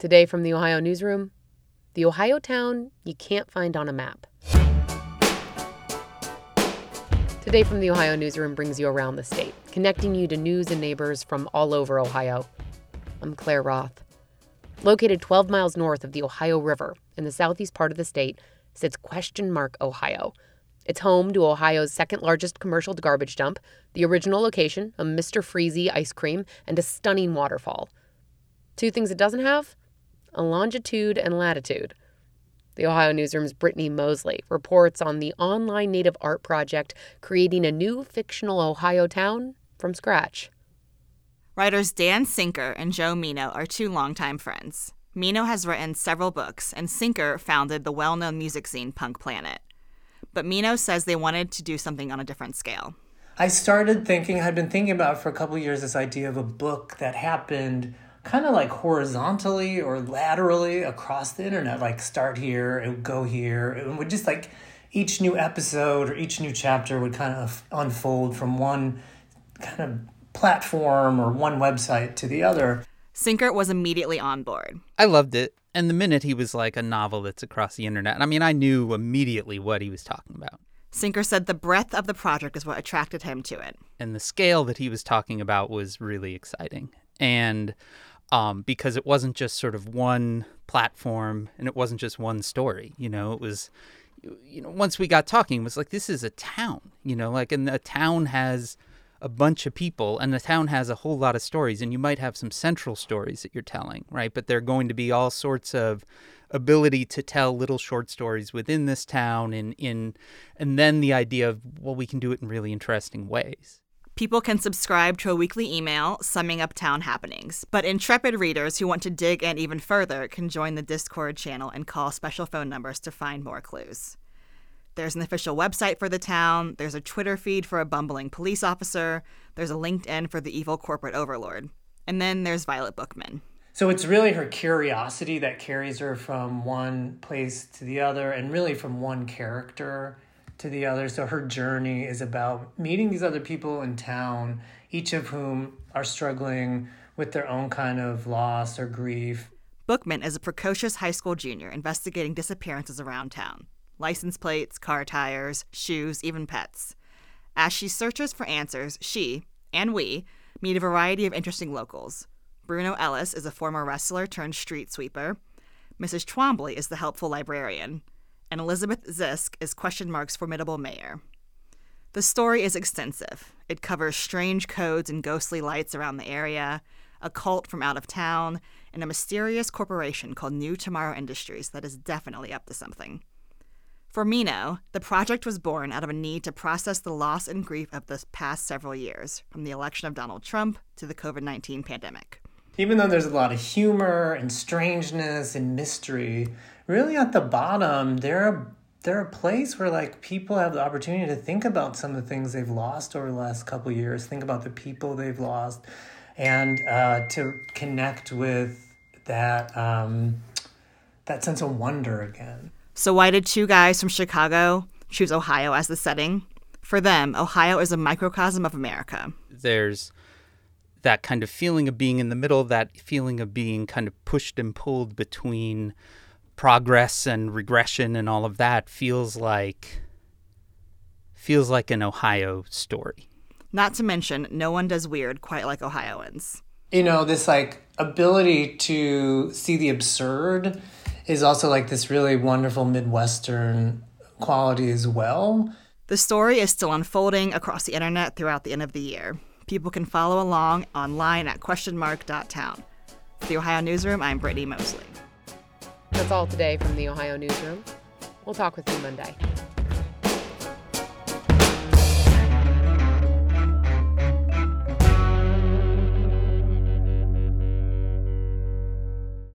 Today from the Ohio Newsroom, the Ohio town you can't find on a map. Today from the Ohio Newsroom brings you around the state, connecting you to news and neighbors from all over Ohio. I'm Claire Roth. Located 12 miles north of the Ohio River in the southeast part of the state sits Question Mark, Ohio. It's home to Ohio's second largest commercial garbage dump, the original location, a Mr. Freezy ice cream, and a stunning waterfall. Two things it doesn't have: a longitude and latitude. The Ohio Newsroom's Brittany Mosley reports on the online native art project creating a new fictional Ohio town from scratch. Writers Dan Sinker and Joe Mino are two longtime friends. Mino has written several books, and Sinker founded the well-known music scene Punk Planet. But Mino says they wanted to do something on a different scale. I'd been thinking about for a couple of years this idea of a book that happened kind of like horizontally or laterally across the internet, like start here, it would go here. It would just like each new episode or each new chapter would kind of unfold from one kind of platform or one website to the other. Sinker was immediately on board. I loved it. And the minute he was like a novel that's across the internet, I mean, I knew immediately what he was talking about. Sinker said the breadth of the project is what attracted him to it. And the scale that he was talking about was really exciting. And because it wasn't just sort of one platform and it wasn't just one story, it was, once we got talking, it was like, this is a town, and a town has a bunch of people and the town has a whole lot of stories, and you might have some central stories that you're telling, right? But there are going to be all sorts of ability to tell little short stories within this town and then the idea of, well, we can do it in really interesting ways. People can subscribe to a weekly email summing up town happenings, but intrepid readers who want to dig in even further can join the Discord channel and call special phone numbers to find more clues. There's an official website for the town, there's a Twitter feed for a bumbling police officer, there's a LinkedIn for the evil corporate overlord, and then there's Violet Bookman. So it's really her curiosity that carries her from one place to the other and really from one character to the other. So her journey is about meeting these other people in town, each of whom are struggling with their own kind of loss or grief. Bookman is a precocious high school junior investigating disappearances around town. License plates, car tires, shoes, even pets. As she searches for answers, she, and we, meet a variety of interesting locals. Bruno Ellis is a former wrestler turned street sweeper. Mrs. Twombly is the helpful librarian. And Elizabeth Zisk is Question Mark's formidable mayor. The story is extensive. It covers strange codes and ghostly lights around the area, a cult from out of town, and a mysterious corporation called New Tomorrow Industries that is definitely up to something. For Mino, the project was born out of a need to process the loss and grief of the past several years, from the election of Donald Trump to the COVID-19 pandemic. Even though there's a lot of humor and strangeness and mystery, really at the bottom, they're a place where like people have the opportunity to think about some of the things they've lost over the last couple of years, think about the people they've lost, and to connect with that sense of wonder again. So why did two guys from Chicago choose Ohio as the setting? For them, Ohio is a microcosm of America. There's that kind of feeling of being in the middle, that feeling of being kind of pushed and pulled between progress and regression and all of that feels like an Ohio story. Not to mention, no one does weird quite like Ohioans. This like ability to see the absurd is also like this really wonderful Midwestern quality as well. The story is still unfolding across the internet throughout the end of the year. People can follow along online at questionmark.town. For the Ohio Newsroom, I'm Brittany Mosley. That's all today from the Ohio Newsroom. We'll talk with you Monday.